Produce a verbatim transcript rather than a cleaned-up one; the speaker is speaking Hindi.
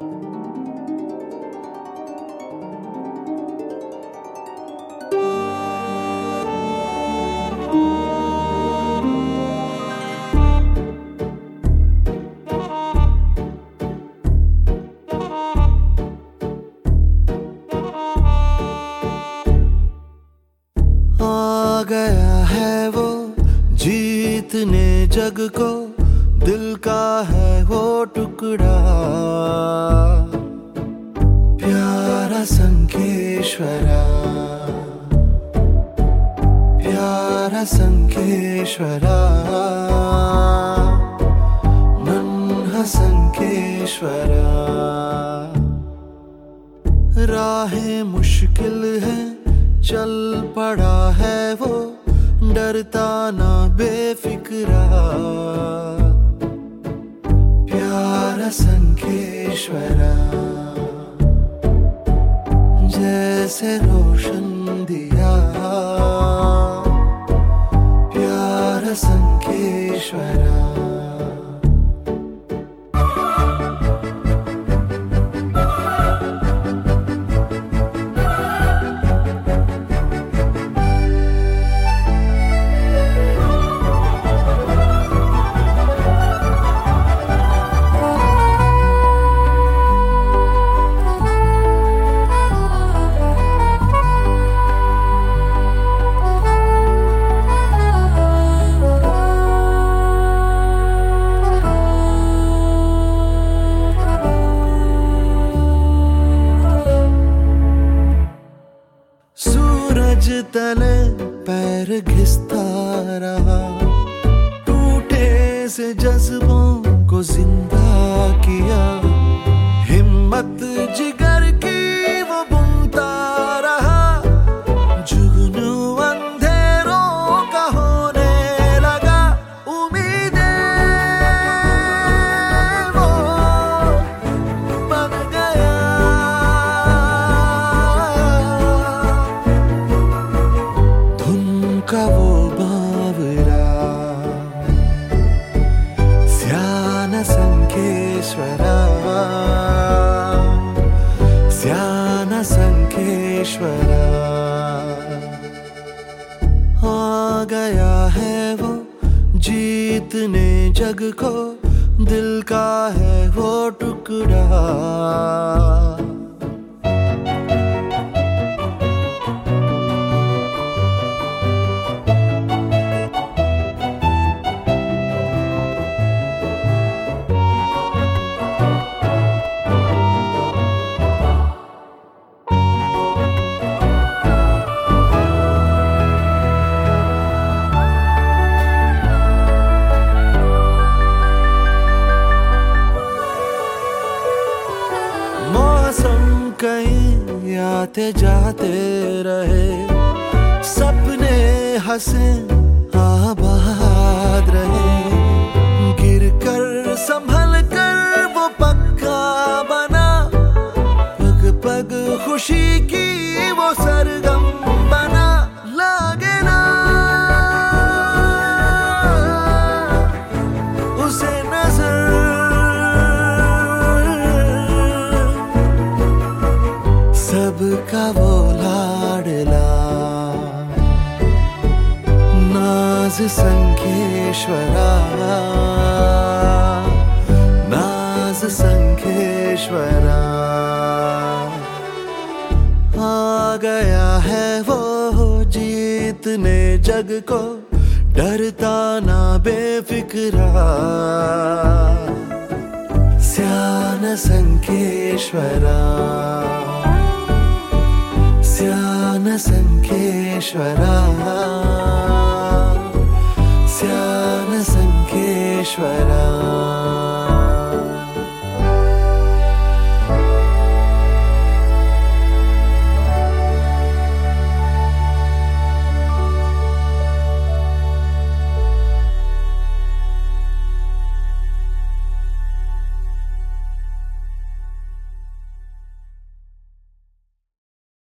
गया है वो जीतने जग को, दिल का है वो टुकड़ा। प्यारा संकेश्वरा, प्यारा संकेश्वरा, नन्हा संकेश्वरा। राहें मुश्किल है, चल पड़ा है वो, डरता ना बेफिक्रा। प्यारा संकेश्वरा, जैसे रोशन दिया। प्यारा संकेश्वरा। सूरज तले पैर घिसता रहा, टूटे से जज्बों को जिंदा किया। हिम्मत जिगर की वो बुनता रहा, जुगनू अंधेरों का होने लगा। उम्मीदें वो बन गया, का वो बावरा। स्याना संकेश्वरा, स्याना संकेश्वरा। आ गया है वो जीतने जग को, दिल का है वो टुकड़ा। कहीं आते जाते रहे, सपने हंसे आबाद रहे। गिर कर संभल कर वो पक्का बना, पग पग खुशी की वो सरगम बना। लागे ना उसे नजर, सबका वो लाडला। नाज संकेश्वरा, नाज संकेश्वरा। आ गया है वो जीतने जग को, डरता ना बेफिक्रा। स्याना संकेश्वरा, स्याना संकेश्वरा, स्याना संकेश्वरा।